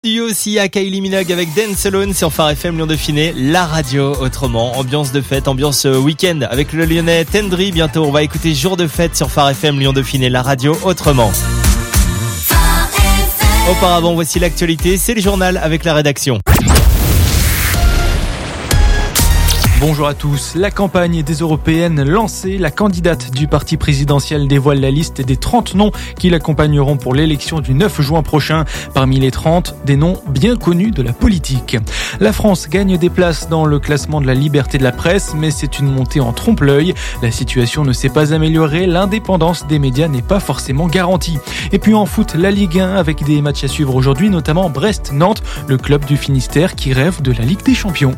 Duo aussi à Kylie Minogue avec Dance Alone sur Phare FM Lyon Dauphiné, la radio autrement. Ambiance de fête, ambiance week-end avec le Lyonnais Tendry. Bientôt, on va écouter Jour de fête sur Phare FM Lyon Dauphiné, la radio autrement. Auparavant, voici l'actualité, c'est le journal avec la rédaction. Bonjour à tous. La campagne des européennes lancée, la candidate du parti présidentiel dévoile la liste des 30 noms qui l'accompagneront pour l'élection du 9 juin prochain. Parmi les 30, des noms bien connus de la politique. La France gagne des places dans le classement de la liberté de la presse, mais c'est une montée en trompe-l'œil. La situation ne s'est pas améliorée, l'indépendance des médias n'est pas forcément garantie. Et puis en foot, la Ligue 1 avec des matchs à suivre aujourd'hui, notamment Brest-Nantes, le club du Finistère qui rêve de la Ligue des Champions.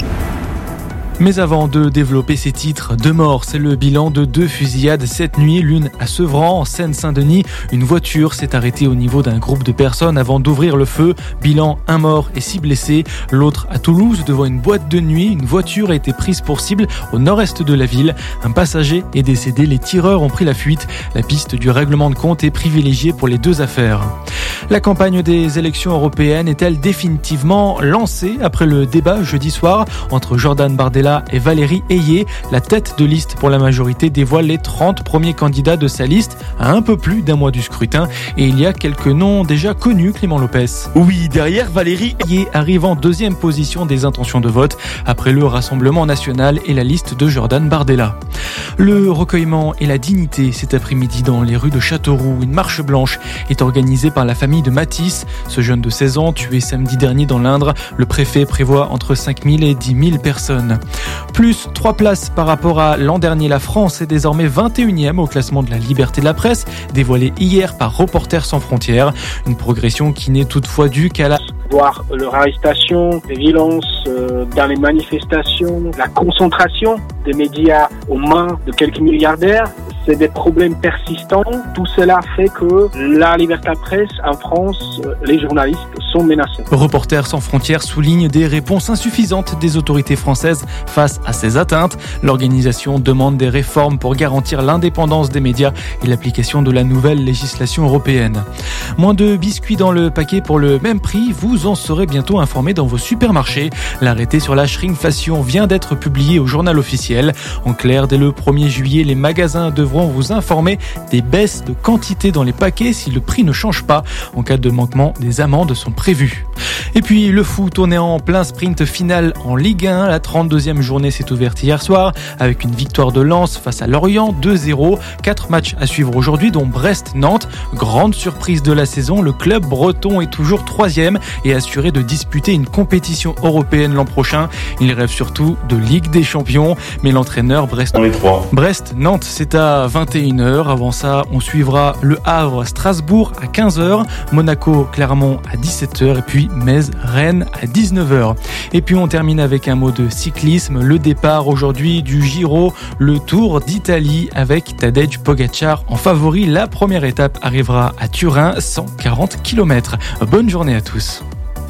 Mais avant de développer ces titres, 2 morts, c'est le bilan de 2 fusillades cette nuit, l'une à Sevran, en Seine-Saint-Denis. Une voiture s'est arrêtée au niveau d'un groupe de personnes avant d'ouvrir le feu. Bilan, 1 mort et 6 blessés. L'autre à Toulouse, devant une boîte de nuit, une voiture a été prise pour cible au nord-est de la ville. Un passager est décédé, les tireurs ont pris la fuite. La piste du règlement de compte est privilégiée pour les 2 affaires. La campagne des élections européennes est-elle définitivement lancée après le débat jeudi soir entre Jordan Bardella et Valérie Ayé? La tête de liste pour la majorité dévoile les 30 premiers candidats de sa liste à un peu plus d'1 mois du scrutin. Et il y a quelques noms déjà connus, Clément Lopez. Oui, derrière Valérie Ayé arrive en 2e position des intentions de vote après le Rassemblement national et la liste de Jordan Bardella. Le recueillement et la dignité cet après-midi dans les rues de Châteauroux. Une marche blanche est organisée par la famille de Matisse. Ce jeune de 16 ans, tué samedi dernier dans l'Indre, le préfet prévoit entre 5 000 et 10 000 personnes. Plus 3 places par rapport à l'an dernier. La France est désormais 21e au classement de la liberté de la presse, dévoilé hier par Reporters sans frontières. Une progression qui n'est toutefois due qu'à la... Voir leur arrestation, les violences dans les manifestations, la concentration des médias aux mains de quelques milliardaires, c'est des problèmes persistants. Tout cela fait que la liberté de la presse en France, les journalistes sont menacés. Reporters sans frontières souligne des réponses insuffisantes des autorités françaises face à ces atteintes. L'organisation demande des réformes pour garantir l'indépendance des médias et l'application de la nouvelle législation européenne. Moins de biscuits dans le paquet pour le même prix, vous en serez bientôt informé dans vos supermarchés. L'arrêté sur la shrinkflation vient d'être publié au journal officiel. En clair, dès le 1er juillet, les magasins devront vous informer des baisses de quantité dans les paquets si le prix ne change pas. En cas de manquement, des amendes sont prévues. Et puis le foot, on est en plein sprint final en Ligue 1. La 32e journée s'est ouverte hier soir avec une victoire de Lens face à Lorient 2-0. 4 matchs à suivre aujourd'hui, dont Brest-Nantes. Grande surprise de la saison, le club breton est toujours 3e et assuré de disputer une compétition européenne l'an prochain. Il rêve surtout de Ligue des Champions, mais l'entraîneur Brest-Nantes, c'est à 21h. Avant ça, on suivra Le Havre-Strasbourg à 15h, Monaco-Clermont à 17h et puis Metz-Rennes à 19h. Et puis on termine avec un mot de cyclisme. Le départ aujourd'hui du Giro, le Tour d'Italie avec Tadej Pogačar en favori. La première étape arrivera à Turin, 140 km. Bonne journée à tous.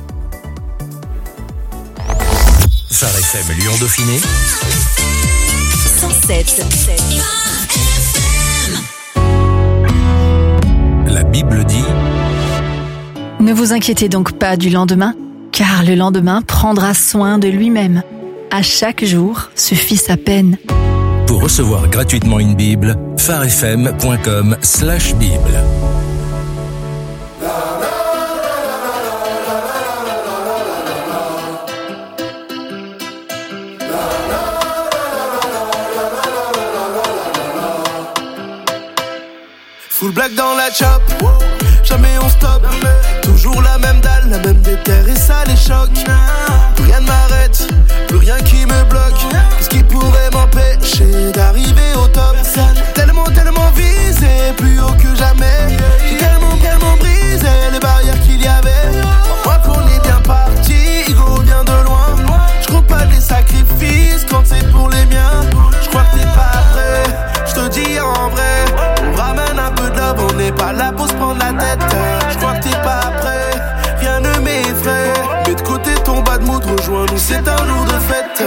Phare FM Lyon Dauphiné 107. La Bible dit: Ne vous inquiétez donc pas du lendemain, car le lendemain prendra soin de lui-même. À chaque jour suffit sa peine. Pour recevoir gratuitement une Bible, pharefm.com/Bible. Full black dans la chop, jamais on stop. Toujours la même dalle, la même déterre et ça les choque. Plus rien ne m'arrête, plus rien qui me bloque. Qu'est-ce qui pourrait m'empêcher d'arriver au top? Tellement visé, plus haut que jamais. J'ai tellement brisé les barrières qu'il y avait. Moi qu'on est bien parti, Igo vient de loin. Je compte pas les sacrifices quand c'est pour les miens. Je crois que t'es pas prêt, je te dis en vrai. On ramène un peu de love, on n'est pas là pour se prendre la tête. Je crois que t'es pas prêt, rien ne m'effraie. Mets de côté ton bad mood, rejoins-nous, c'est un jour de fête.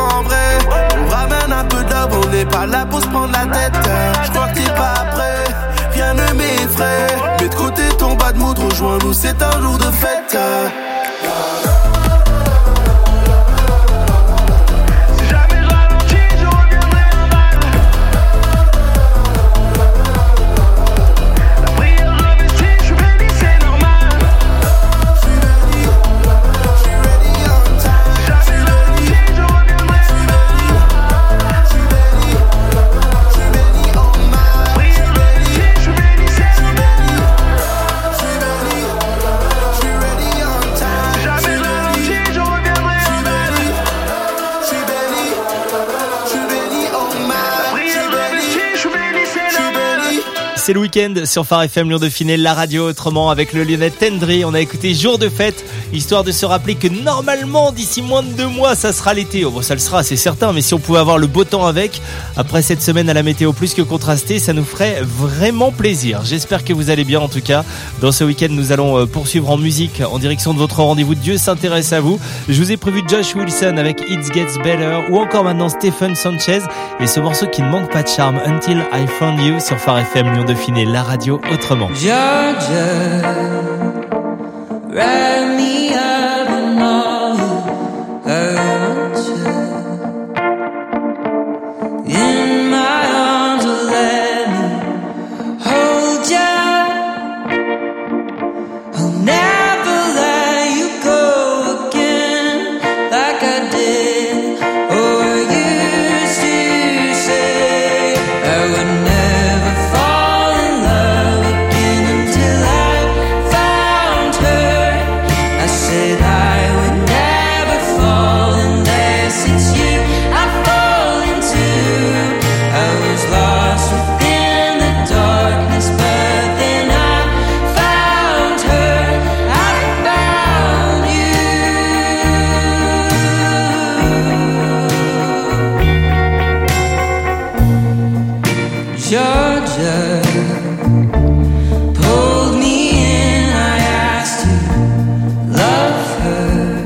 en vrai. On ramène un peu de love, on n'est pas là pour se prendre la tête. Je crois que t'es pas prêt, rien ne m'effraie. Mets de côté ton bad mood, rejoins-nous, c'est un jour de fête. C'est le week-end sur Phare FM Lyon Dauphiné, la radio autrement avec le Lyonnais Tendry. On a écouté Jour de fête, histoire de se rappeler que normalement d'ici moins de 2 mois ça sera l'été. Oh bon, ça le sera, c'est certain, mais si on pouvait avoir le beau temps avec, après cette semaine à la météo plus que contrastée, ça nous ferait vraiment plaisir. J'espère que vous allez bien en tout cas. Dans ce week-end nous allons poursuivre en musique en direction de votre rendez-vous Dieu s'intéresse à vous. Je vous ai prévu Josh Wilson avec It Gets Better ou encore maintenant Stephen Sanchez et ce morceau qui ne manque pas de charme, Until I Found You sur Phare FM Lyon Dauphiné, la radio autrement. Georgia, wrap me up in all I want you. In my arms, let me hold you. I'll never let you go again like I did or used to say. I would never fall in love again until I found her. I said I would never fall unless it's you I fall into. I was lost within the darkness, but then I found her. I found you. Georgia pulled me in, I asked to love her.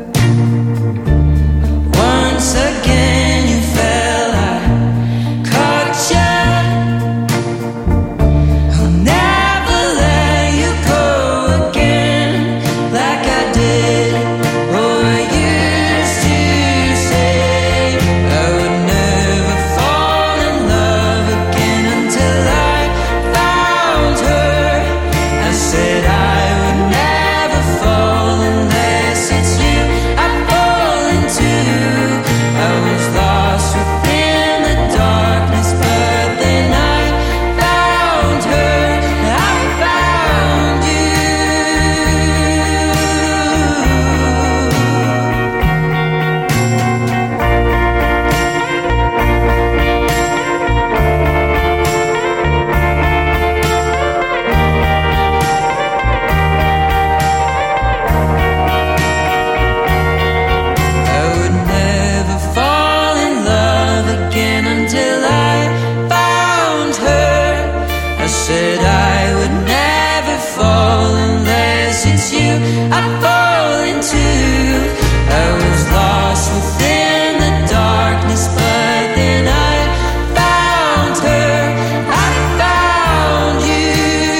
Once again you fell, I caught you. I'll never let you go again like I did or used to say. I would never fall in love again until I found her. I said I would never fall unless it's you I fall into. I was lost within the darkness, but then I found her. I found you. I would never fall in love again until I found her. I said I would never fall unless it's you I fall into. I was lost within the darkness, but then I found her. I found you.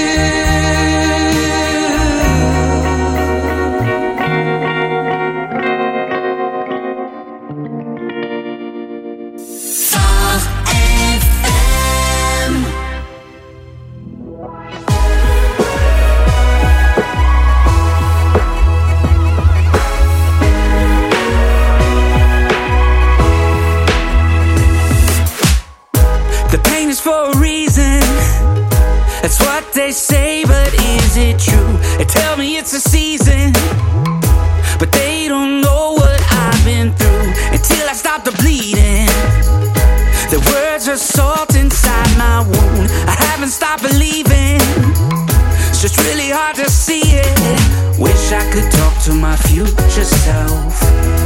The pain is for a reason. That's what they say, but is it true? They tell me it's a season, but they don't know what I've been through until I stop the bleeding. The words are salt inside my wound. I haven't stopped believing. It's just really hard to see it. Wish I could talk to my future self.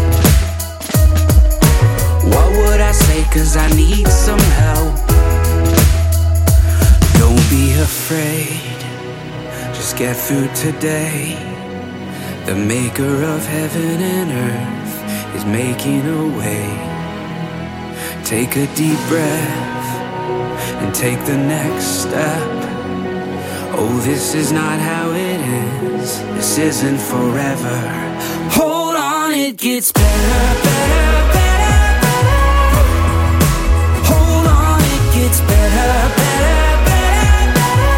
What would I say? 'Cause I need some help. Don't be afraid, just get through today. The maker of heaven and earth is making a way. Take a deep breath and take the next step. Oh, this is not how it ends. This isn't forever. Hold on, it gets better, better, better, better. Hold on, it gets better, better, better,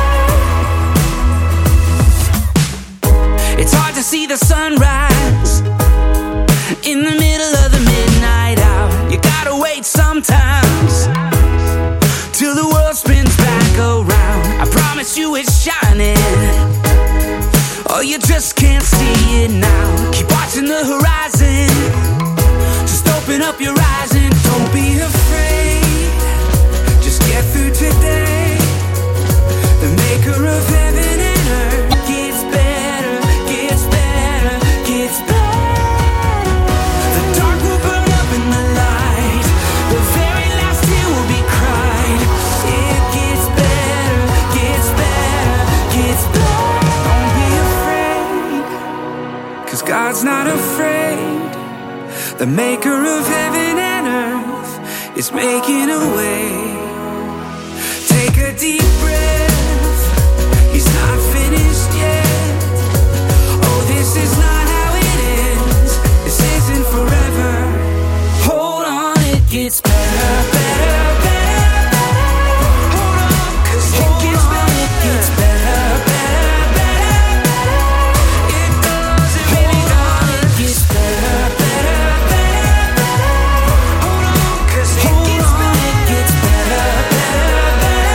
better. It's hard to see the sunrise in the middle of the midnight hour. You gotta wait sometimes till the world spins back around. I promise you it's shining. Oh, you just can't see it now. Keep watching the horizon. Just open up your eyes and don't be afraid. Just get through today. The maker of heaven and earth gets better, gets better, gets better. The dark will burn up in the light. The very last tear will be cried. It gets better, gets better, gets better. Don't be afraid, 'cause God's not afraid. The maker of heaven and earth is making a way. Take a deep breath. He's not finished yet. Oh, this is not how it ends. This isn't forever. Hold on, it gets better, better, better, better. Hold on, 'cause it gets better, it gets better, better, better, better. It does, it really does. It gets better, better, better, better. Hold on, 'cause it gets better, it gets better, better, better.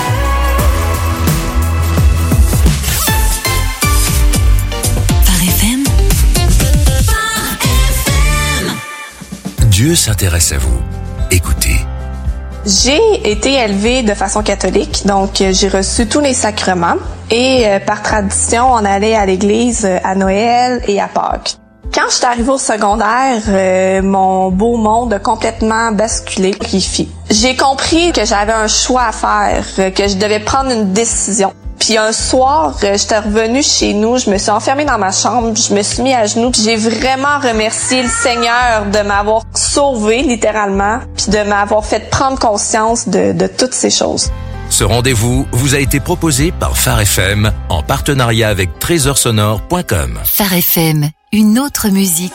Phare FM. Dieu s'intéresse à vous. Écoutez. J'ai été élevée de façon catholique, donc j'ai reçu tous les sacrements et par tradition, on allait à l'église à Noël et à Pâques. Quand je suis arrivée au secondaire, mon beau monde a complètement basculé. J'ai compris que j'avais un choix à faire, que je devais prendre une décision. Puis un soir, j'étais revenue chez nous, je me suis enfermée dans ma chambre, je me suis mis à genoux, puis j'ai vraiment remercié le Seigneur de m'avoir sauvée, littéralement, puis de m'avoir fait prendre conscience de toutes ces choses. Ce rendez-vous vous a été proposé par Phare FM en partenariat avec trésorsonore.com. Phare FM, une autre musique.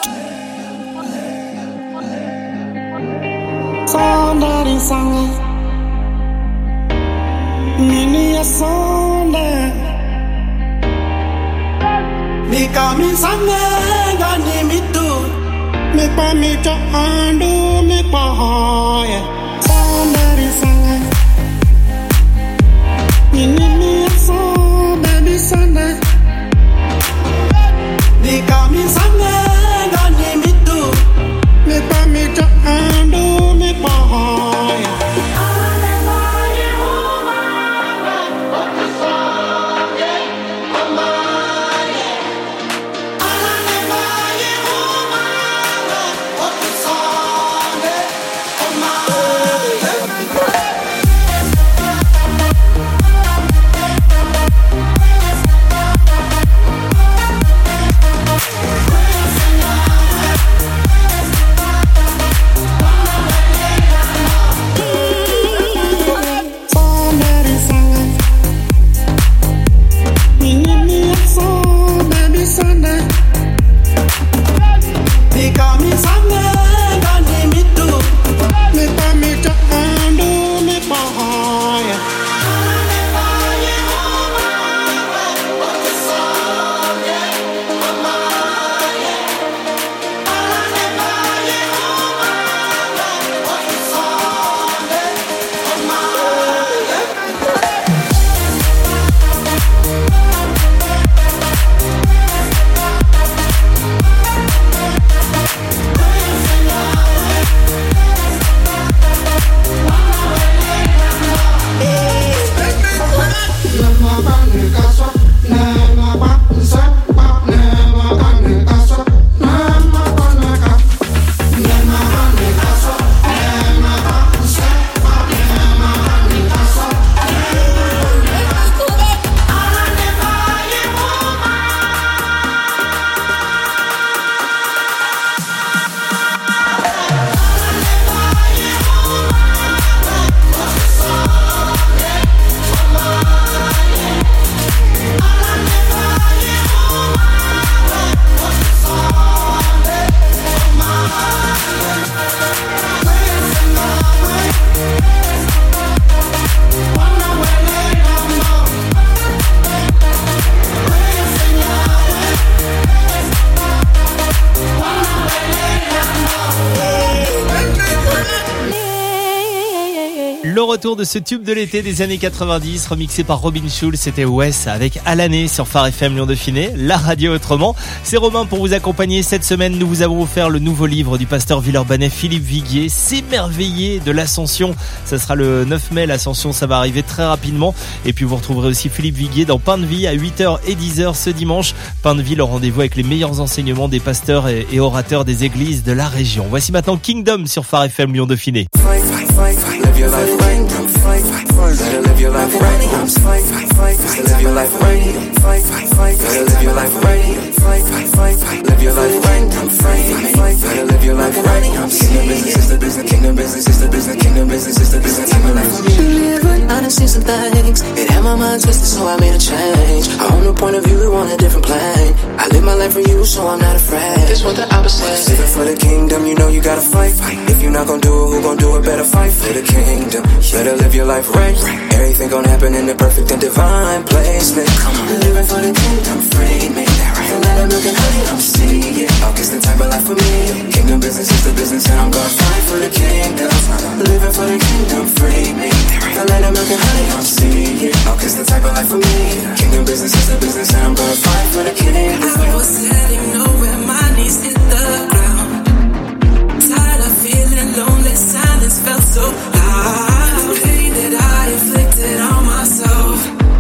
Le retour de ce tube de l'été des années 90, remixé par Robin Schulz, c'était Wes avec À l'année sur Phare FM Lyon Dauphiné, la radio autrement. C'est Romain pour vous accompagner. Cette semaine, nous vous avons offert le nouveau livre du pasteur villeurbanais Philippe Viguier, S'émerveiller de l'Ascension. Ça sera le 9 mai, l'Ascension, ça va arriver très rapidement. Et puis vous retrouverez aussi Philippe Viguier dans Pain de Vie à 8h et 10h ce dimanche. Pain de Vie, le rendez-vous avec les meilleurs enseignements des pasteurs et orateurs des églises de la région. Voici maintenant Kingdom sur Phare FM Lyon Dauphiné. Live your life right. Better live your life right. Live your life right. Better live your life right. Live your life right. Better live your life right. Kingdom business is the business. Kingdom business is the business. Kingdom business is the business. Kingdom life. I done seen some things. It had my mind twisted, so I made a change. I own a point of view, we on a different plane. I live my life for you, so I'm not afraid. It's what the opposite. Living for the kingdom, you know you gotta fight. If you're not gonna do it, who gonna do it? Better fight for the kingdom. Better live your life right. Everything gonna happen in the perfect and divine placement. Come on, living for the kingdom, free me. Don't let them look at honey, I'm seeing it. Oh, it's the type of life for me. Kingdom business is the business, and I'm gonna fight for the kingdom. Living for the kingdom, free me. Don't let them look at honey, I'm seeing it. Oh, it's the type of life for me. Kingdom business is the business, and I'm gonna fight for the kingdom. I was sitting nowhere, my knees hit the ground. Tired of feeling lonely, silence felt so loud. The pain that I inflicted on myself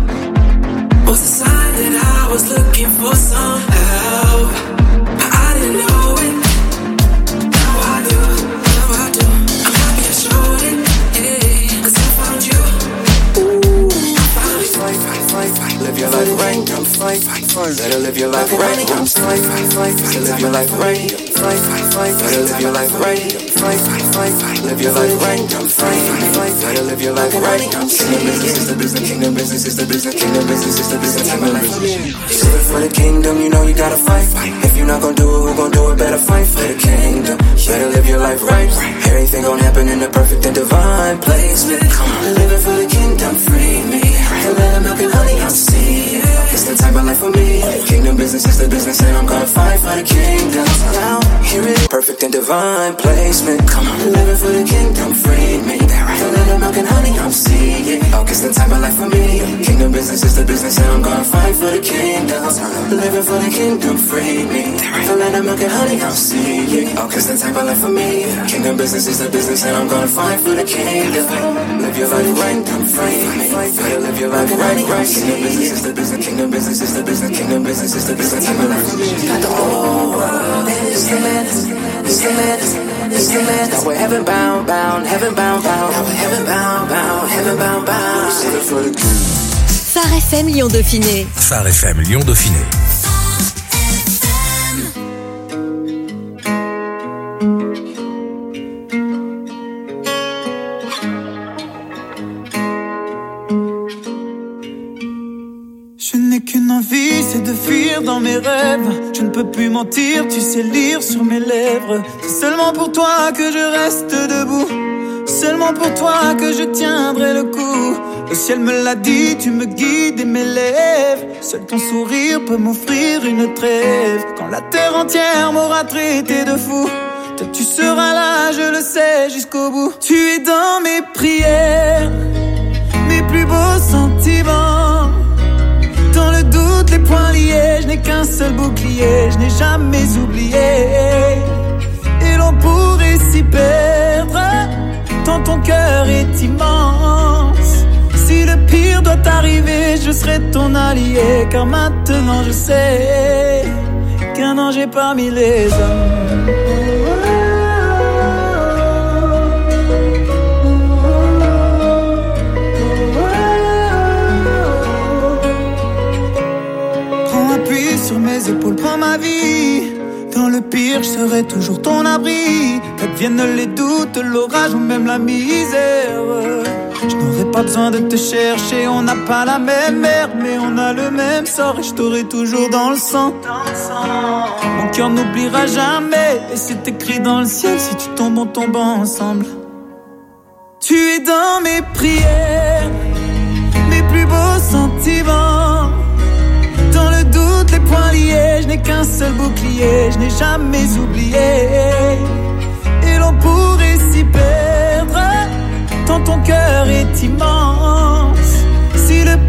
was a sign that I was looking for some help. I didn't know it. Now I do. I'm happy I showed it, yeah, 'cause I found you. I found you. Fight. Live your life right. Better live your life right. Better live your life right. Better live your life right. Live your life right. Better live your life right. Kingdom business is the business. Kingdom business is the business. Kingdom business is the business. Kingdom life. Live for the kingdom, you know you gotta fight. If you're not gonna do it, who gonna do it? Better fight for the kingdom. Better live your life right. Everything gonna happen in the perfect and divine placement. Come on, living for the kingdom, free me. Don't let them milk and honey, I'm seeing it. It's the type of life for me. Kingdom business is the business, and I'm gonna fight for the kingdom. Now, hear it, perfect and divine placement. Come on, living for the kingdom, free me. Don't let them milk and honey, I'm seeing it. Oh, it's the type of life for me. Kingdom business is the business, and I'm gonna fight for the kingdom. Living for the kingdom, free me. Don't let them milk and honey, I'm seeing it. Oh, it's the type of life for me. Kingdom business is the business, and I'm gonna fight for the kingdom. Live your life right, free me. Better live your life right. Kingdom business is the business. Kingdom business is the business. Kingdom business is the business. Type of life for me. Got the whole world is the madness. It's the madness. It's the madness. Now we're heaven bound. Heaven bound. Now we're heaven bound. Living for the kingdom. Phare FM Lyon Dauphiné. Phare FM Lyon Dauphiné. Je n'ai qu'une envie, c'est de fuir dans mes rêves. Je ne peux plus mentir, tu sais lire sur mes lèvres. C'est seulement pour toi que je reste debout. Seulement pour toi que je tiendrai le coup. Le ciel me l'a dit, tu me guides et m'élèves. Seul ton sourire peut m'offrir une trêve. Quand la terre entière m'aura traité de fou, toi tu seras là, je le sais, jusqu'au bout. Tu es dans mes prières, mes plus beaux sentiments. Dans le doute, les poings liés, je n'ai qu'un seul bouclier, je n'ai jamais oublié. Et l'on pourrait s'y perdre, tant ton cœur est immense. Si le pire doit arriver, je serai ton allié. Car maintenant je sais qu'un ange est parmi les hommes. Prends appui sur mes épaules, prends ma vie. Dans le pire, je serai toujours ton abri. Qu'adviennent les doutes, l'orage ou même la misère. Je n'aurai pas besoin de te chercher, on n'a pas la même mère, mais on a le même sort et je t'aurai toujours dans le sang. Mon cœur n'oubliera jamais, et c'est écrit dans le ciel, si tu tombes, on tombe ensemble. Tu es dans mes prières, mes plus beaux sentiments. Dans le doute, les poings liés, je n'ai qu'un seul bouclier, je n'ai jamais oublié. Et l'on pourrait s'y perdre, tant ton cœur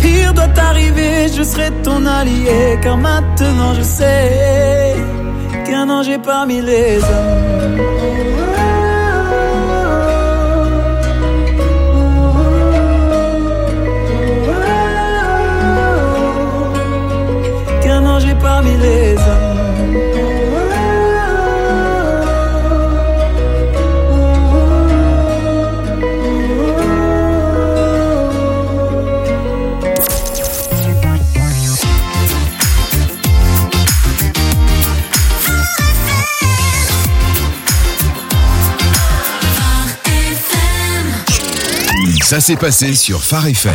pire doit arriver, je serai ton allié. Car maintenant je sais qu'un ange est parmi les hommes. Qu'un ange est parmi les hommes. Ça s'est passé sur Phare FM.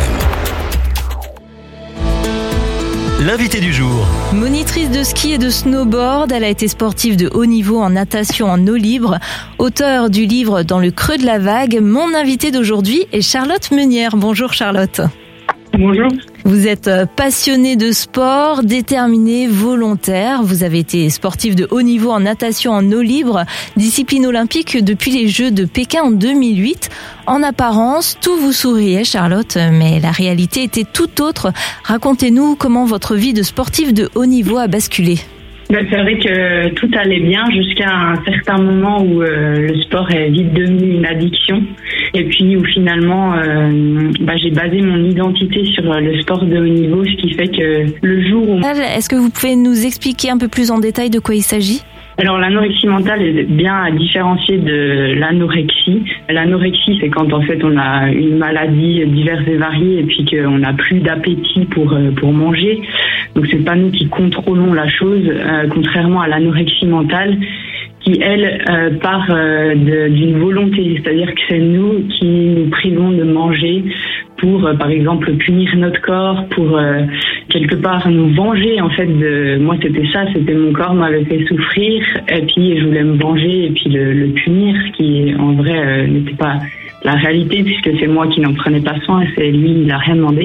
L'invité du jour. Monitrice de ski et de snowboard, elle a été sportive de haut niveau en natation en eau libre. Auteure du livre Dans le creux de la vague, mon invitée d'aujourd'hui est Charlotte Meunière. Bonjour Charlotte. Bonjour. Vous êtes passionnée de sport, déterminée, volontaire. Vous avez été sportive de haut niveau en natation en eau libre, discipline olympique depuis les Jeux de Pékin en 2008. En apparence, tout vous souriait, Charlotte, mais la réalité était tout autre. Racontez-nous comment votre vie de sportive de haut niveau a basculé. C'est vrai que tout allait bien jusqu'à un certain moment où le sport est vite devenu une addiction. Et puis où finalement, j'ai basé mon identité sur le sport de haut niveau, ce qui fait que le jour où... Est-ce que vous pouvez nous expliquer un peu plus en détail de quoi il s'agit ? Alors l'anorexie mentale est bien à différencier de l'anorexie. L'anorexie, c'est quand en fait on a une maladie diverse et variée et puis qu'on n'a plus d'appétit pour manger. Donc c'est pas nous qui contrôlons la chose, contrairement à l'anorexie mentale qui elle part d'une volonté, c'est-à-dire que c'est nous qui nous privons de manger pour par exemple punir notre corps, pour quelque part nous venger en fait de moi c'était mon corps m'avait fait souffrir et puis je voulais me venger et puis le punir, ce qui en vrai n'était pas la réalité puisque c'est moi qui n'en prenais pas soin et c'est lui, il a rien demandé.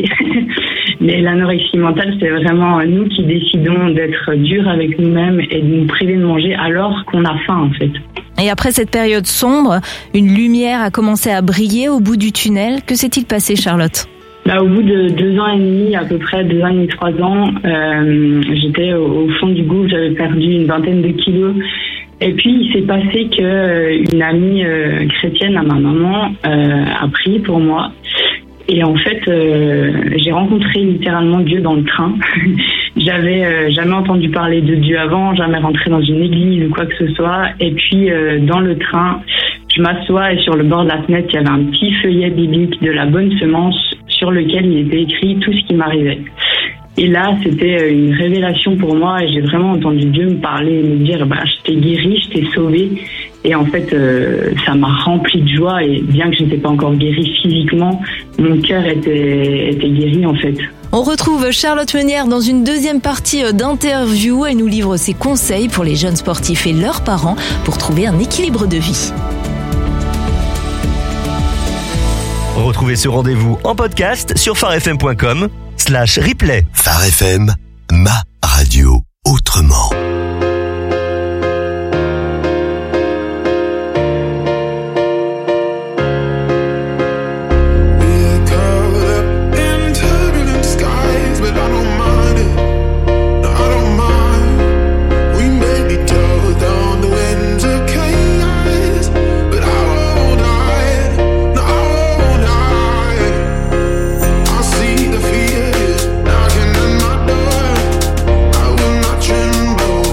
Mais l'anorexie mentale, c'est vraiment nous qui décidons d'être durs avec nous-mêmes et de nous priver de manger alors qu'on a faim en fait. Et après cette période sombre, une lumière a commencé à briller au bout du tunnel. Que s'est-il passé, Charlotte ? Au bout de 2 ans et demi, à peu près 2 ans et demi, 3 ans, j'étais au fond du gouffre, j'avais perdu une vingtaine de kilos. Et puis il s'est passé que une amie chrétienne à ma maman a prié pour moi. Et en fait, j'ai rencontré littéralement Dieu dans le train. J'avais jamais entendu parler de Dieu avant, jamais rentré dans une église ou quoi que ce soit. Et puis dans le train, je m'assois et sur le bord de la fenêtre, il y avait un petit feuillet biblique de la bonne semence sur lequel il était écrit tout ce qui m'arrivait. Et là, c'était une révélation pour moi et j'ai vraiment entendu Dieu me parler et me dire je t'ai guéri, je t'ai sauvé. Et en fait, ça m'a rempli de joie et bien que je n'étais pas encore guérie physiquement, mon cœur était guéri en fait. On retrouve Charlotte Meunière dans une deuxième partie d'interview. Elle nous livre ses conseils pour les jeunes sportifs et leurs parents pour trouver un équilibre de vie. Retrouvez ce rendez-vous en podcast sur pharefm.com/replay. Phare FM, ma radio autrement. Tremble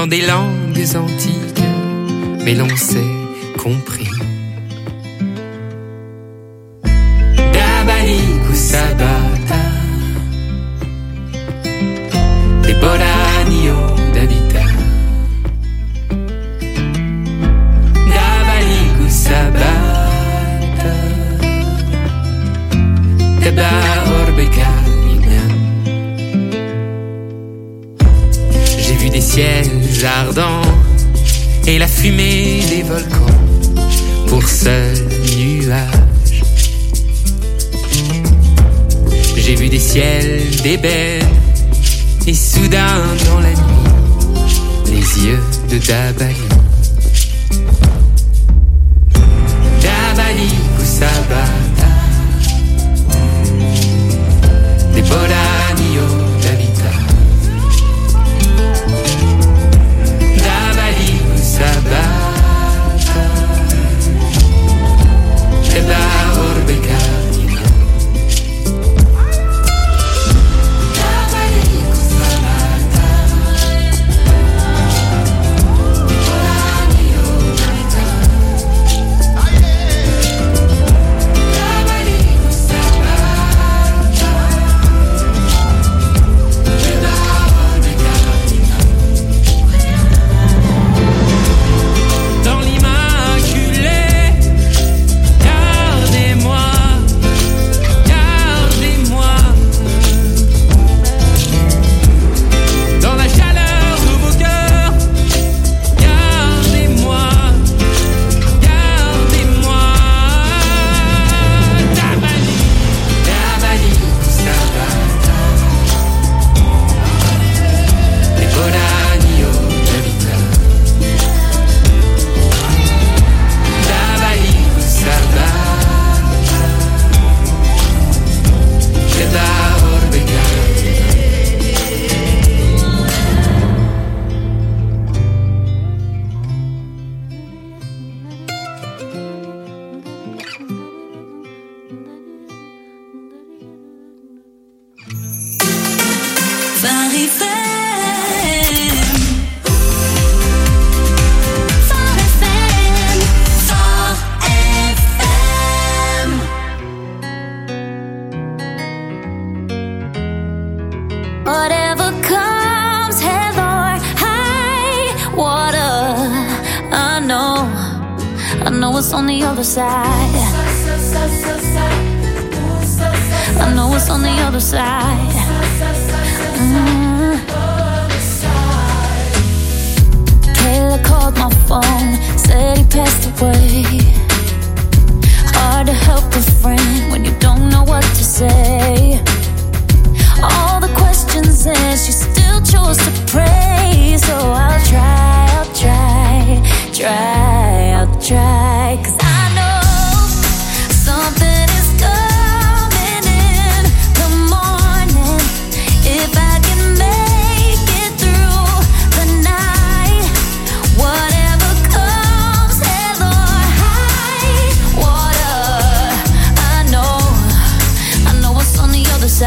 dans des langues antiques, mais l'on s'est compris. Dabalik ou Sabata, des Bolanio d'Habita. Dabalik ou Sabata, Teba Orbeka. J'ai vu des ciels ardents et la fumée des volcans pour seul nuage. J'ai vu des ciels d'ébène et soudain dans la nuit, les yeux de Dabali. Dabali ou Sabata, des Bolanio d'Habita. Dabali ou Sabata, Eba Orbeka. Side.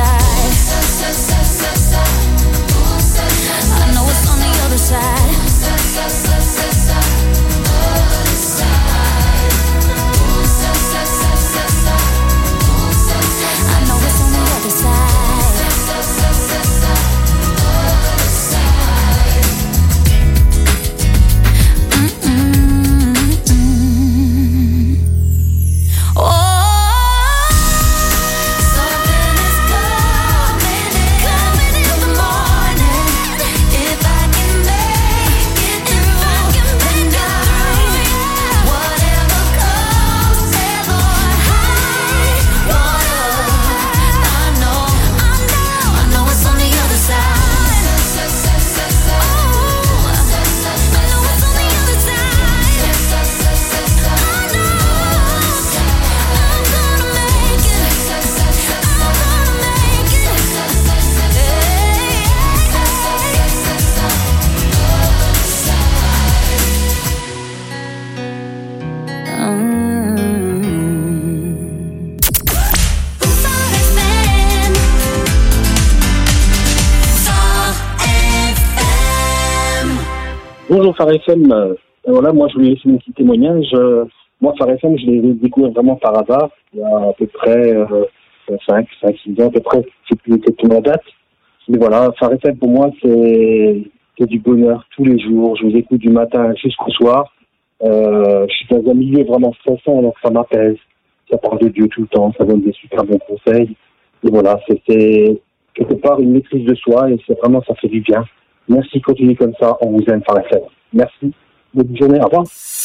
Bonjour Phare FM. Voilà, moi je voulais laisser mon petit témoignage. Moi Phare FM, je l'ai découvert vraiment par hasard. Il y a à peu près 5-6 ans à peu près. Je sais plus exactement la date. Mais voilà, Phare FM pour moi c'est du bonheur tous les jours. Je vous écoute du matin jusqu'au soir. Je suis dans un milieu vraiment stressant, donc ça m'apaise. Ça parle de Dieu tout le temps, ça donne des super bons conseils. Et voilà, c'est quelque part une maîtrise de soi et c'est vraiment, ça fait du bien. Merci, continuez comme ça, on vous aime Phare FM. Merci, bonne journée, au revoir.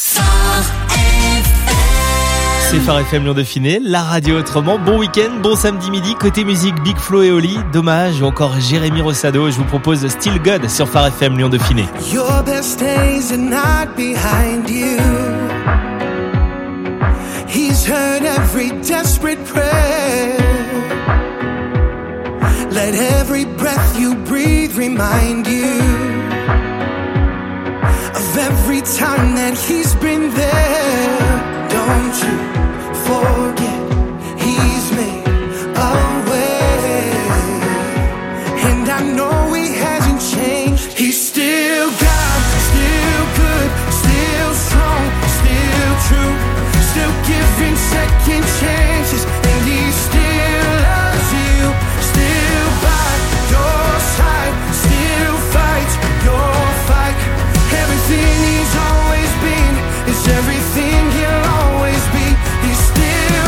C'est Phare FM Lyon Dauphiné, la radio autrement. Bon week-end, bon samedi midi. Côté musique, Big Flo et Oli, Dommage ou encore Jérémy Rossado. Je vous propose Still God sur Phare FM Lyon Dauphiné. Your best days are not behind you. He's heard every desperate prayer. Let every breath you breathe remind you of every time that he's been there. Don't you forget, he's made a way. And I know he hasn't changed. He's still God, still good, still strong, still true, still giving second chances. And he still loves you, still by your side, still fights your fight. Everything he's always been is everything he'll always be. He's still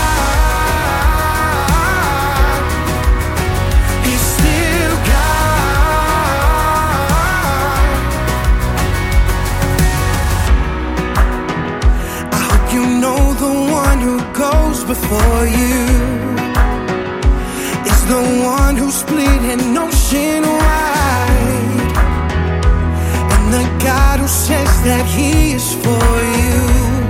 God. He's still God. I hope you know the one who goes before you is the one who split an ocean wide, and the God who says that he is for you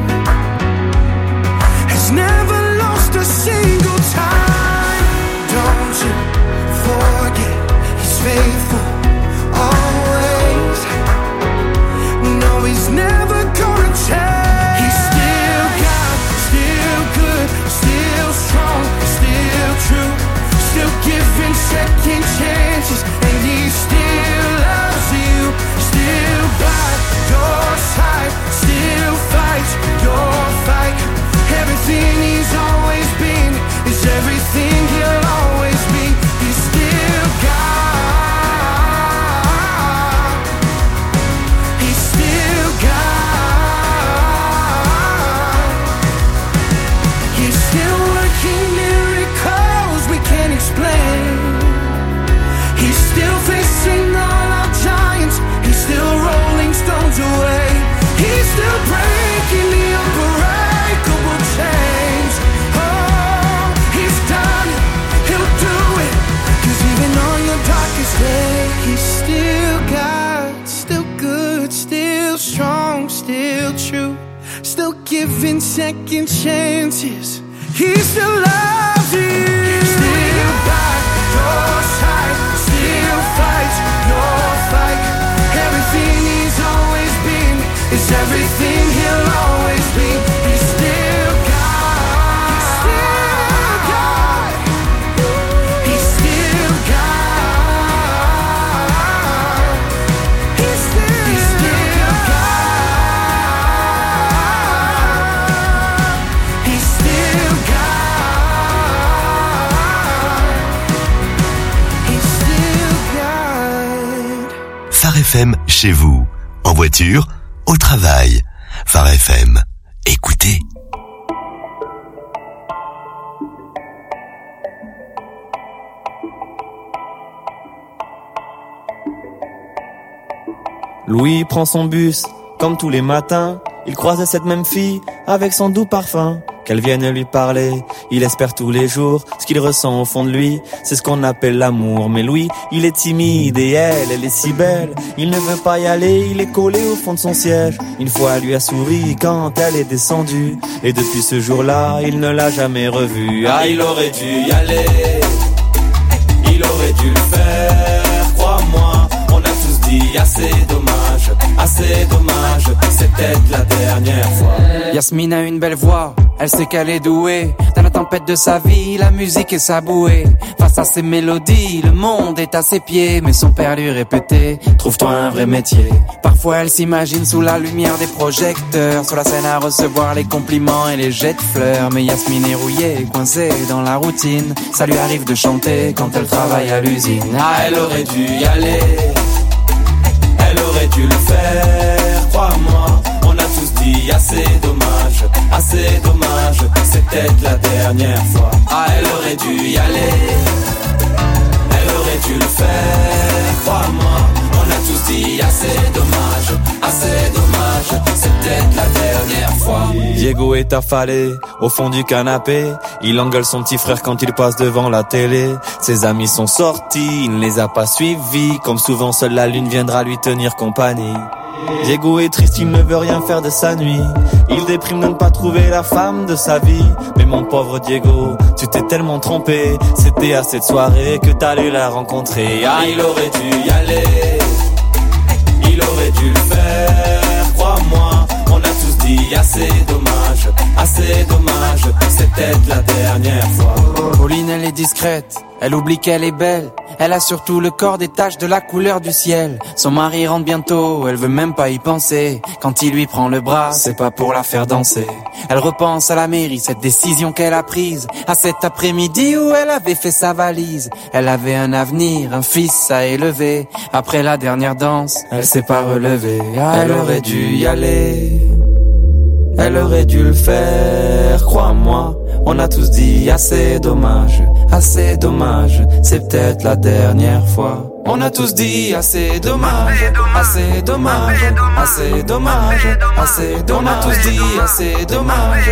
has never lost a single time. Don't you forget, he's faithful always. No, he's never gonna change. He's still God, still good, still strong, still true, still giving second chances. And he still loves you, still by your side, still fights your fight. Everything he's always been is everything he'll always be. He's still God. He's still God. He's still working miracles we can't explain. He's still facing all our giants. He's still rolling stones away. He's still breaking the unbreakable chains. Oh, he's done it, he'll do it. 'Cause even on your darkest day, he's still God, still good, still strong, still true, still giving second chances. He still loves you. He's still by your side, still fights your fight. Everything he's always been is everything he'll always be. He's still God. He's still God. He's still God. He's still God. He's still God. He's still God. Phare FM chez vous, en voiture, au travail. Phare FM, écoutez. Louis prend son bus, comme tous les matins. Il croise cette même fille, avec son doux parfum. Qu'elle vienne lui parler, il espère tous les jours. Ce qu'il ressent au fond de lui, c'est ce qu'on appelle l'amour. Mais Louis, il est timide et elle est si belle. Il ne veut pas y aller, il est collé au fond de son siège. Une fois, elle lui a souri quand elle est descendue. Et depuis ce jour-là, il ne l'a jamais revue. Ah, il aurait dû y aller, il aurait dû le faire, crois-moi. On a tous dit assez dommage, c'est peut-être la dernière fois. Yasmine a une belle voix, elle sait qu'elle est douée. Dans la tempête de sa vie, la musique est sa bouée. Face à ses mélodies, le monde est à ses pieds. Mais son père lui répétait, trouve-toi un vrai métier. Parfois elle s'imagine sous la lumière des projecteurs, sur la scène à recevoir les compliments et les jets de fleurs. Mais Yasmine est rouillée, coincée dans la routine. Ça lui arrive de chanter quand elle travaille à l'usine. Ah, elle aurait dû y aller, elle aurait dû le faire, crois-moi. On a tous dit assez dommage, c'est peut-être la dernière fois. Ah, elle aurait dû y aller, elle aurait dû le faire, crois-moi. On a tous dit assez dommage, c'est peut-être la dernière fois. Diego est affalé au fond du canapé. Il engueule son petit frère quand il passe devant la télé. Ses amis sont sortis, il ne les a pas suivis. Comme souvent, seule la lune viendra lui tenir compagnie. Diego est triste, il ne veut rien faire de sa nuit. Il déprime de ne pas trouver la femme de sa vie. Mais mon pauvre Diego, tu t'es tellement trompé. C'était à cette soirée que t'allais la rencontrer. Ah, il aurait dû y aller, il aurait dû le faire, crois-moi. On a tous dit assez dommage, c'est peut-être la dernière fois. Pauline, elle est discrète, elle oublie qu'elle est belle. Elle a surtout le corps des taches de la couleur du ciel. Son mari rentre bientôt, elle veut même pas y penser. Quand il lui prend le bras, c'est pas pour la faire danser. Elle repense à la mairie, cette décision qu'elle a prise, à cet après-midi où elle avait fait sa valise. Elle avait un avenir, un fils à élever. Après la dernière danse, elle s'est pas relevée. Ah, elle aurait dû y aller, elle aurait dû le faire, crois-moi. On a tous dit assez dommage, c'est peut-être la dernière fois. On a tous dit assez dommage, assez dommage. On a tous dit assez dommage,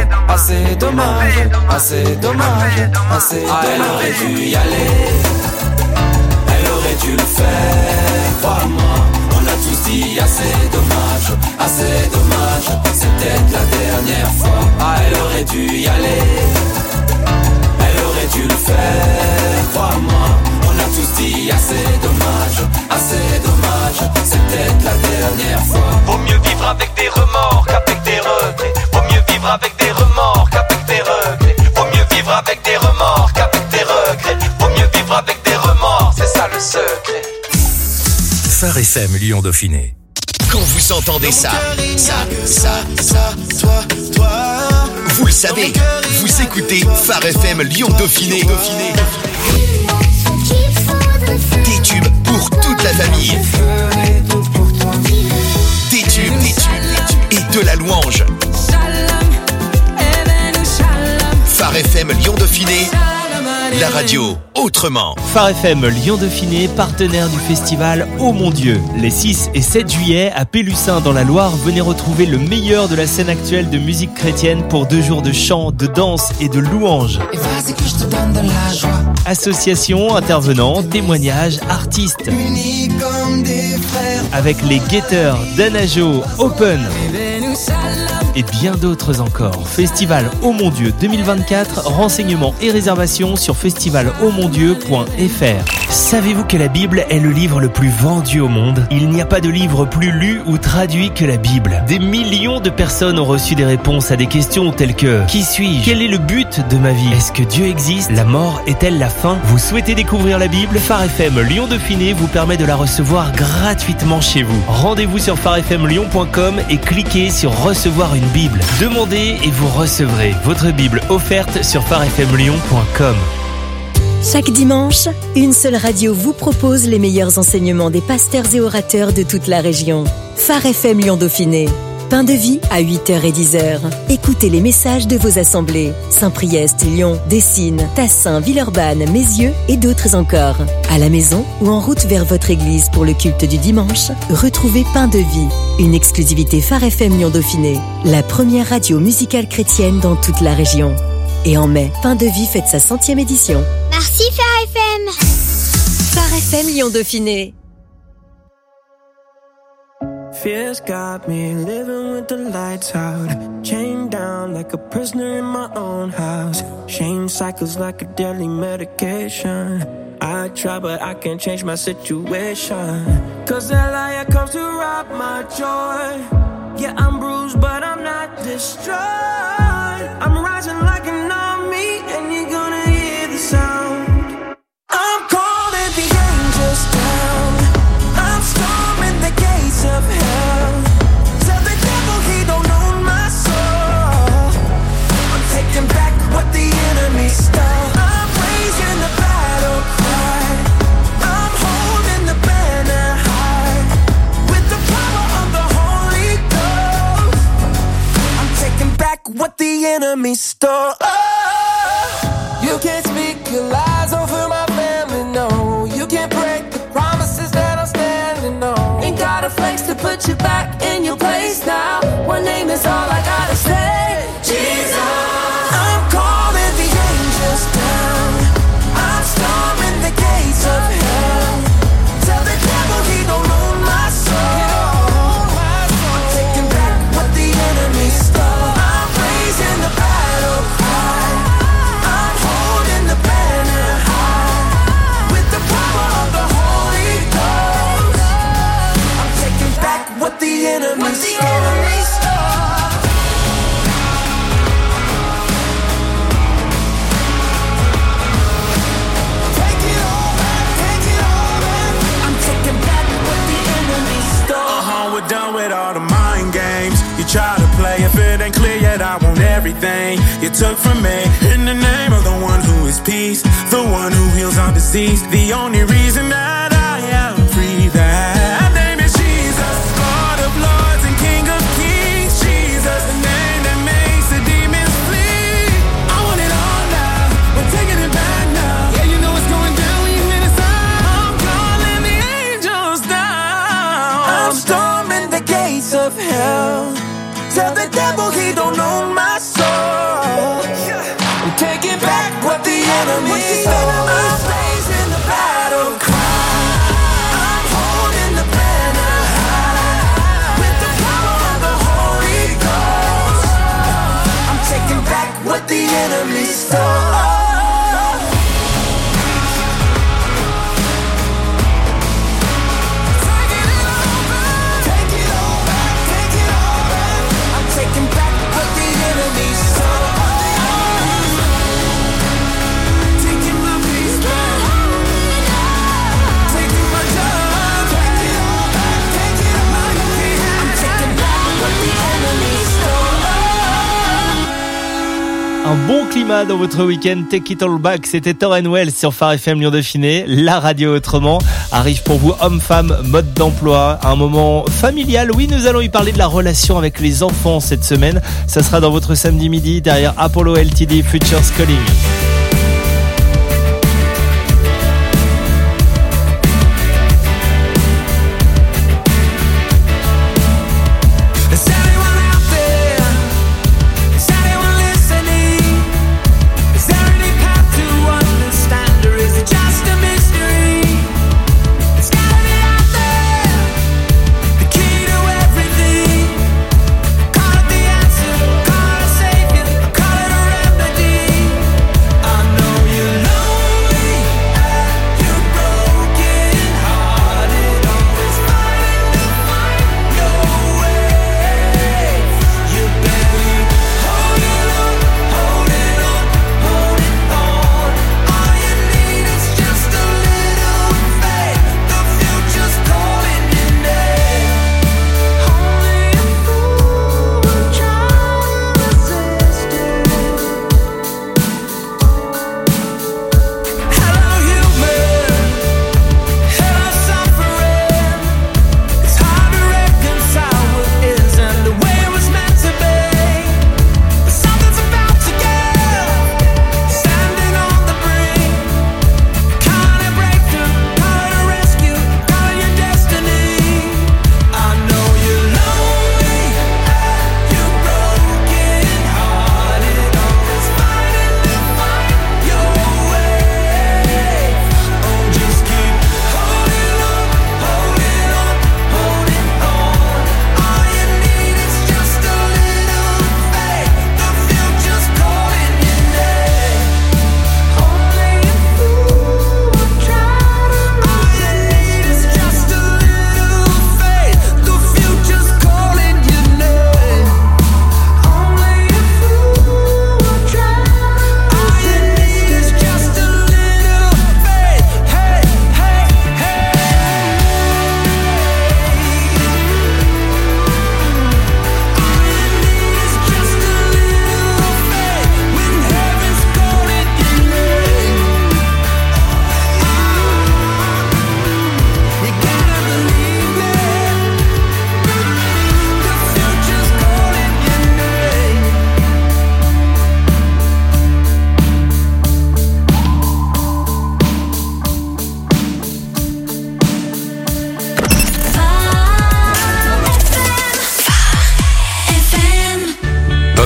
Ah, elle aurait dû y aller, elle aurait dû le faire, crois-moi. On a tous dit assez dommage, c'est peut-être la dernière fois. Ah, elle aurait dû y aller, elle aurait dû le faire, crois-moi. On a tous dit assez dommage, c'est peut-être la dernière fois. Vaut mieux vivre avec des remords qu'avec des regrets. Vaut mieux vivre avec des remords qu'avec des regrets. Vaut mieux vivre avec des remords qu'avec des regrets. Vaut mieux vivre avec des remords, c'est ça le secret. Phare FM Lyon Dauphiné. Quand vous entendez ça, toi, vous le savez, vous écoutez Phare FM Lyon Dauphiné. Des tubes pour toute la famille. Des tubes et de la louange. Phare FM Lyon Dauphiné, la radio autrement. Phare FM Lyon Dauphiné, partenaire du festival Oh mon Dieu. Les 6 et 7 juillet à Pélussin dans la Loire, venez retrouver le meilleur de la scène actuelle de musique chrétienne pour 2 jours de chant, de danse et de louange. Associations, intervenants, témoignages, artistes. Avec les Guetteurs, Danajo, Open et bien d'autres encore. Festival Oh mon Dieu 2024, renseignements et réservations sur festivalauxmondieu.fr. Savez-vous que la Bible est le livre le plus vendu au monde ? Il n'y a pas de livre plus lu ou traduit que la Bible. Des millions de personnes ont reçu des réponses à des questions telles que: qui suis-je ? Quel est le but de ma vie ? Est-ce que Dieu existe ? La mort est-elle la fin ? Vous souhaitez découvrir la Bible ? Phare FM Lyon Dauphiné vous permet de la recevoir gratuitement chez vous. Rendez-vous sur pharefmlyon.com et cliquez sur recevoir une Bible. Demandez et vous recevrez votre Bible offerte sur pharefmlyon.com. Chaque dimanche, une seule radio vous propose les meilleurs enseignements des pasteurs et orateurs de toute la région. Phare FM Lyon Dauphiné. Pain de vie à 8h et 10h. Écoutez les messages de vos assemblées. Saint-Priest, Lyon, Dessines, Tassin, Villeurbanne, Mézieux et d'autres encore. À la maison ou en route vers votre église pour le culte du dimanche, retrouvez Pain de vie, une exclusivité Phare FM Lyon Dauphiné, la première radio musicale chrétienne dans toute la région. Et en mai, Pain de vie fête sa 100e édition. Merci Phare FM. Phare FM Lyon Dauphiné. Fears got me living with the lights out, chained down like a prisoner in my own house. Shame cycles like a deadly medication. I try but I can't change my situation, 'cause that liar comes to rob my joy. Yeah, I'm bruised but I'm not destroyed. I'm rising like an army and you're gonna hear the sound. enemy stole. Oh, you can't speak your lies over my family, no. You can't break the promises that I'm standing on. Ain't got a flex to put you back in your place now. One name is all I gotta say, Jesus. I'm calling the angels down. I'm storming the gates of hell. Tell the devil he don't own my soul. I'm taking back what the enemy stole. I'm raising the battle cry. I'm holding the banner high. With the power of the Holy Ghost, I'm taking back what the enemy stole. We're done with all the mind games. You try to play, if it ain't clear yet, I want everything you took from me. In the name of the one who is peace, the one who heals all disease, the only reason that I am free, that name is Jesus, Lord of lords and King of kings. Jesus, the name that makes the demons flee. I want it all now, we're taking it back now. Yeah, you know it's going down when you hear the sound. I'm calling the angels down. I'm storming the gates of hell. Tell the devil he don't own my soul. I'm taking back what the enemy stole. I'm raising the battle cry. I'm holding the banner high. With the power of the Holy Ghost, I'm taking back what the enemy stole. Taking back what the enemy stole. Taking my peace back. Taking my joy. Take it all back. Take it all back. I'm taking back what the enemy stole. Un bon climat dans votre week-end. Take it all back. C'était Torren Wells sur Phare FM Lyon Dauphiné. La radio autrement arrive pour vous, hommes-femmes, mode d'emploi. Un moment familial. Oui, nous allons y parler de la relation avec les enfants cette semaine. Ça sera dans votre samedi midi derrière Apollo LTD Futures Calling.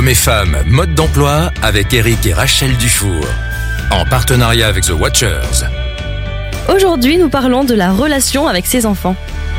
Hommes et femmes, mode d'emploi avec Eric et Rachel Dufour. En partenariat avec The Watchers. Aujourd'hui, nous parlons de la relation avec ses enfants.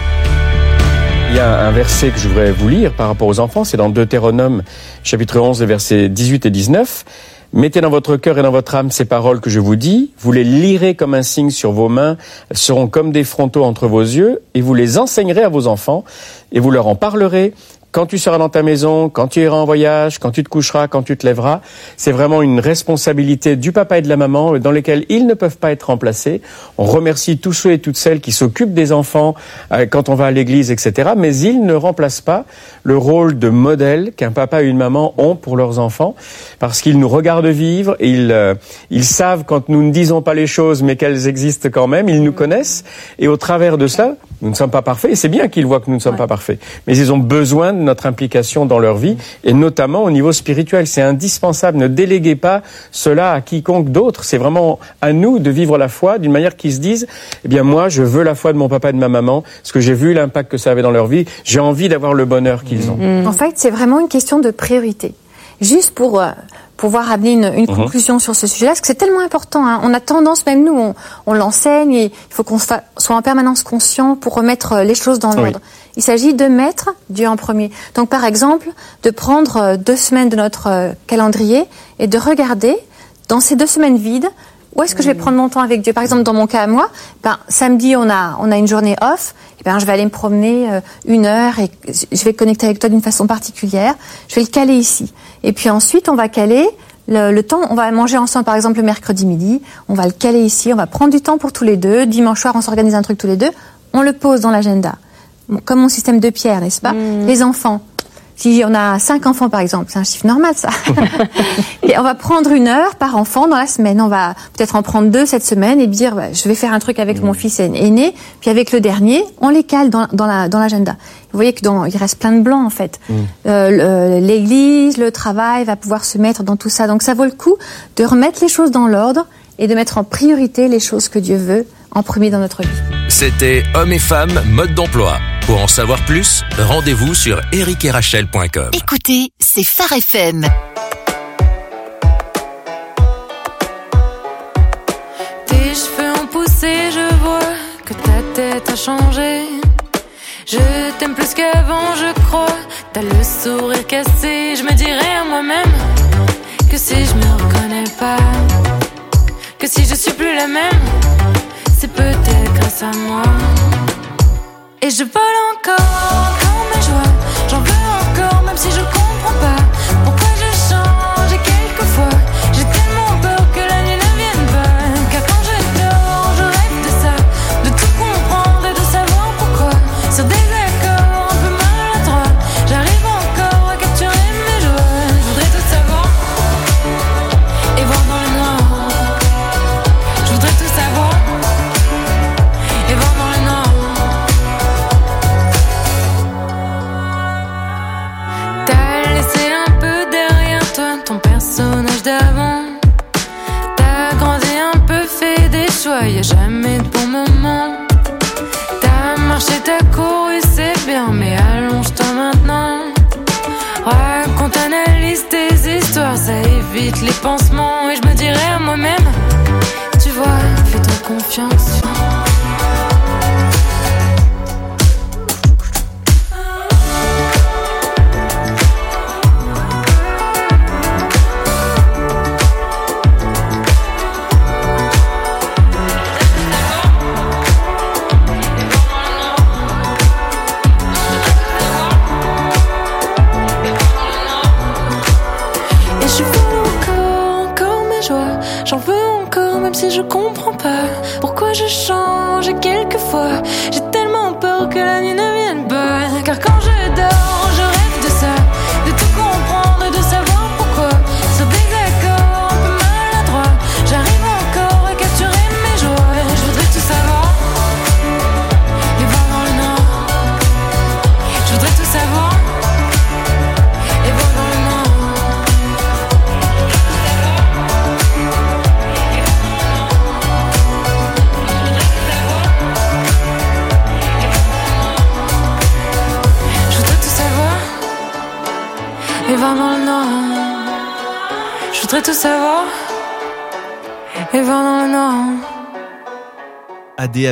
Il y a un verset que je voudrais vous lire par rapport aux enfants, c'est dans Deutéronome, chapitre 11, versets 18 et 19. « Mettez dans votre cœur et dans votre âme ces paroles que je vous dis, vous les lirez comme un signe sur vos mains, elles seront comme des frontaux entre vos yeux, et vous les enseignerez à vos enfants, et vous leur en parlerez. Quand tu seras dans ta maison, quand tu iras en voyage, quand tu te coucheras, quand tu te lèveras, c'est vraiment une responsabilité du papa et de la maman dans lesquelles ils ne peuvent pas être remplacés. On remercie tous ceux et toutes celles qui s'occupent des enfants quand on va à l'église, etc. Mais ils ne remplacent pas le rôle de modèle qu'un papa et une maman ont pour leurs enfants parce qu'ils nous regardent vivre et ils savent quand nous ne disons pas les choses mais qu'elles existent quand même, ils nous connaissent et au travers de cela, nous ne sommes pas parfaits et c'est bien qu'ils voient que nous ne sommes pas parfaits. Mais ils ont besoin de notre implication dans leur vie et notamment au niveau spirituel. C'est indispensable. Ne déléguez pas cela à quiconque d'autre. C'est vraiment à nous de vivre la foi d'une manière qu'ils se disent « Eh bien moi, je veux la foi de mon papa et de ma maman parce que j'ai vu l'impact que ça avait dans leur vie. J'ai envie d'avoir le bonheur qu'ils ont. » En fait, c'est vraiment une question de priorité. Juste pour pouvoir amener une conclusion sur ce sujet-là, parce que c'est tellement important. Hein. On a tendance, même nous, on l'enseigne, et il faut qu'on soit en permanence conscient pour remettre les choses dans l'ordre. Il s'agit de mettre Dieu en premier. Donc, par exemple, de prendre 2 semaines de notre calendrier et de regarder, dans ces 2 semaines vides, où est-ce que je vais prendre mon temps avec Dieu? Par exemple, dans mon cas à moi, samedi, on a une journée off, je vais aller me promener 1 heure et je vais connecter avec toi d'une façon particulière. Je vais le caler ici. Et puis ensuite, on va caler le temps, on va manger ensemble, par exemple, le mercredi midi. On va le caler ici, on va prendre du temps pour tous les deux. Dimanche soir, on s'organise un truc tous les deux. On le pose dans l'agenda. Comme mon système de pierre, n'est-ce pas? Les enfants. Si on a 5 enfants, par exemple, c'est un chiffre normal, ça. Et on va prendre 1 heure par enfant dans la semaine. On va peut-être en prendre 2 cette semaine et dire, je vais faire un truc avec mon fils aîné, puis avec le dernier, on les cale dans l'agenda. Vous voyez que il reste plein de blancs, en fait. L'église, le travail va pouvoir se mettre dans tout ça. Donc ça vaut le coup de remettre les choses dans l'ordre et de mettre en priorité les choses que Dieu veut en premier dans notre vie. C'était Hommes et femmes, mode d'emploi. Pour en savoir plus, rendez-vous sur ericetRachel.com. Écoutez, c'est Phare FM. Tes cheveux ont poussé, je vois que ta tête a changé. Je t'aime plus qu'avant, je crois. T'as le sourire cassé. Je me dirais à moi-même que si je me reconnais pas, que si je suis plus la même, c'est peut-être grâce à moi. Et je vole encore mes joies. J'en veux encore, même si je comprends pas pourquoi je change. Et quelquefois, j'ai tellement peur que la nuit ne vienne pas. Car quand je dors, je rêve de ça, de tout comprendre et de savoir pourquoi. Sur des accords un peu maladroits, j'arrive encore à capturer mes joies. Je voudrais tout savoir et voir dans le noir. Je voudrais tout savoir et voir dans le noir. T'as laissé un peu derrière toi ton personnage d'avant. T'as grandi un peu, fait des choix, y'a jamais de bon moment. T'as marché, t'as couru, c'est bien, mais allonge-toi maintenant. Raconte, analyse tes histoires, ça évite les pansements. Et je me dirais à moi-même, tu vois, fais-toi confiance. J'en veux encore, même si je comprends pas pourquoi je change. Et quelquefois, j'ai tellement peur que la nuit ne vienne pas. Car quand je dors, je rêve de ça, de tout comprendre et de savoir pourquoi. Sur des accords un peu maladroits, j'arrive encore à capturer mes joies. Je voudrais tout savoir et voir dans le nord. Je voudrais tout savoir et voir dans le nord. voir dans le noir. Je voudrais tout savoir et voir dans le noir. AD